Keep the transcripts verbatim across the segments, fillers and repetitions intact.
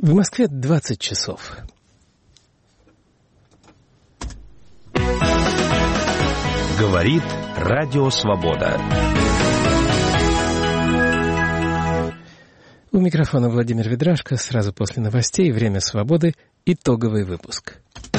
В Москве двадцать часов. Говорит Радио Свобода. У микрофона Владимир Ведрашко. Сразу после новостей «Время свободы» итоговый выпуск.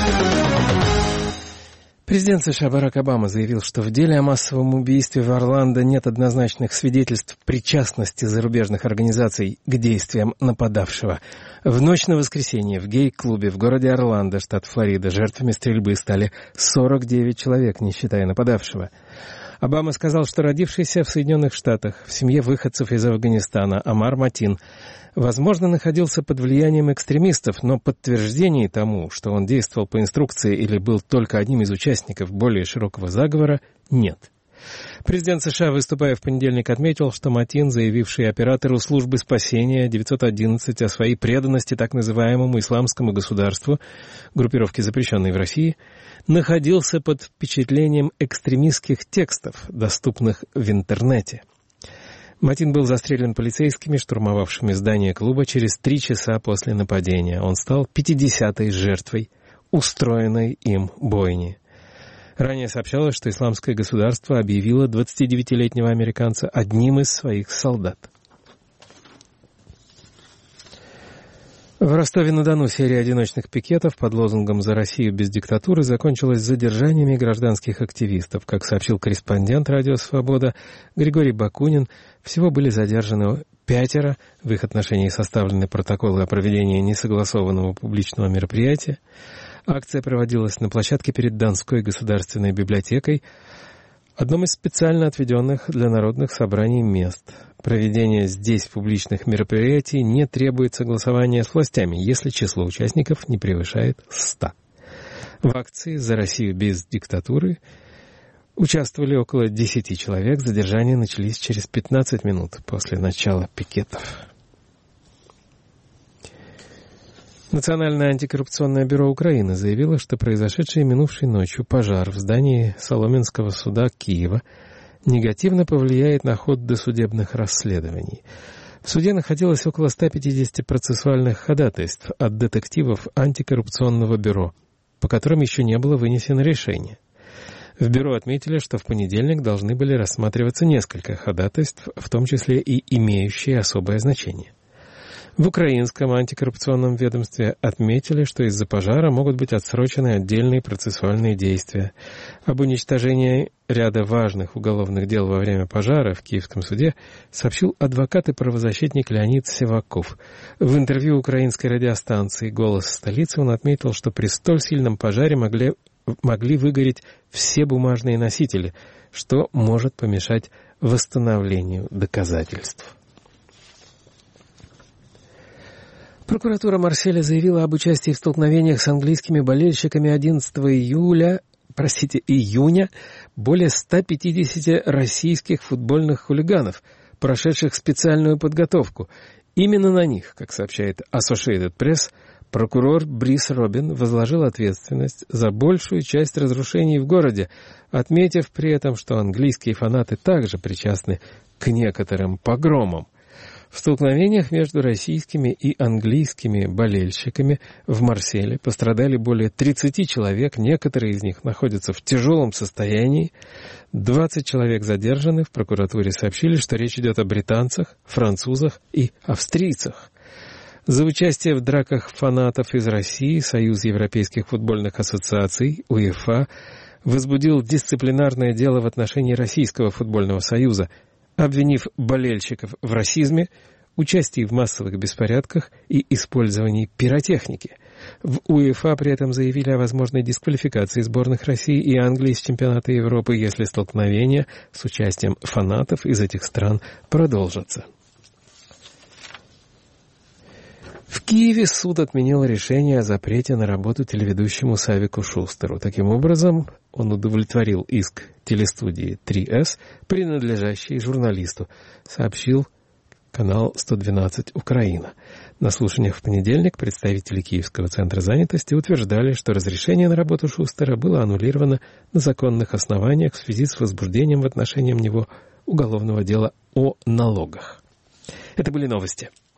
Президент США Барак Обама заявил, что в деле о массовом убийстве в Орландо нет однозначных свидетельств причастности зарубежных организаций к действиям нападавшего. В ночь на воскресенье в гей-клубе в городе Орландо, штат Флорида, жертвами стрельбы стали сорок девять человек, не считая нападавшего. Обама сказал, что родившийся в Соединенных Штатах в семье выходцев из Афганистана Амар Матин, возможно, находился под влиянием экстремистов, но подтверждений тому, что он действовал по инструкции или был только одним из участников более широкого заговора, нет. Президент США, выступая в понедельник, отметил, что Матин, заявивший оператору службы спасения девятьсот одиннадцать о своей преданности так называемому исламскому государству, группировке, запрещенной в России, находился под впечатлением экстремистских текстов, доступных в интернете. Матин был застрелен полицейскими, штурмовавшими здание клуба, через три часа после нападения. Он стал пятидесятой жертвой устроенной им бойни. Ранее сообщалось, что исламское государство объявило двадцатидевятилетнего американца одним из своих солдат. В Ростове-на-Дону серия одиночных пикетов под лозунгом «За Россию без диктатуры» закончилась задержаниями гражданских активистов. Как сообщил корреспондент «Радио Свобода» Григорий Бакунин, всего были задержаны пятеро, в их отношении составлены протоколы о проведении несогласованного публичного мероприятия. Акция проводилась на площадке перед Донской государственной библиотекой, одном из специально отведенных для народных собраний мест. Проведение здесь публичных мероприятий не требует согласования с властями, если число участников не превышает ста. В акции «За Россию без диктатуры» участвовали около десяти человек. Задержания начались через пятнадцать минут после начала пикетов. Национальное антикоррупционное бюро Украины заявило, что произошедший минувшей ночью пожар в здании Соломенского суда Киева негативно повлияет на ход досудебных расследований. В суде находилось около ста пятидесяти процессуальных ходатайств от детективов антикоррупционного бюро, по которым еще не было вынесено решение. В бюро отметили, что в понедельник должны были рассматриваться несколько ходатайств, в том числе и имеющие особое значение. В украинском антикоррупционном ведомстве отметили, что из-за пожара могут быть отсрочены отдельные процессуальные действия. Об уничтожении ряда важных уголовных дел во время пожара в Киевском суде сообщил адвокат и правозащитник Леонид Севаков. В интервью украинской радиостанции «Голос столицы» он отметил, что при столь сильном пожаре могли, могли выгореть все бумажные носители, что может помешать восстановлению доказательств. Прокуратура Марселя заявила об участии в столкновениях с английскими болельщиками одиннадцатого июля, простите, июня более ста пятидесяти российских футбольных хулиганов, прошедших специальную подготовку. Именно на них, как сообщает Associated Press, прокурор Брис Робин возложил ответственность за большую часть разрушений в городе, отметив при этом, что английские фанаты также причастны к некоторым погромам. В столкновениях между российскими и английскими болельщиками в Марселе пострадали более тридцати человек, некоторые из них находятся в тяжелом состоянии, двадцать человек задержаны. В прокуратуре сообщили, что речь идет о британцах, французах и австрийцах. За участие в драках фанатов из России Союз Европейских футбольных ассоциаций, УЕФА, возбудил дисциплинарное дело в отношении Российского футбольного союза, обвинив болельщиков в расизме, участии в массовых беспорядках и использовании пиротехники. В УЕФА при этом заявили о возможной дисквалификации сборных России и Англии с чемпионата Европы, если столкновения с участием фанатов из этих стран продолжатся. В Киеве суд отменил решение о запрете на работу телеведущему Савику Шустеру. Таким образом, он удовлетворил иск телестудии три эс, принадлежащей журналисту, сообщил канал сто двенадцать Украина. На слушаниях в понедельник представители Киевского центра занятости утверждали, что разрешение на работу Шустера было аннулировано на законных основаниях в связи с возбуждением в отношении него уголовного дела о налогах. Это были новости.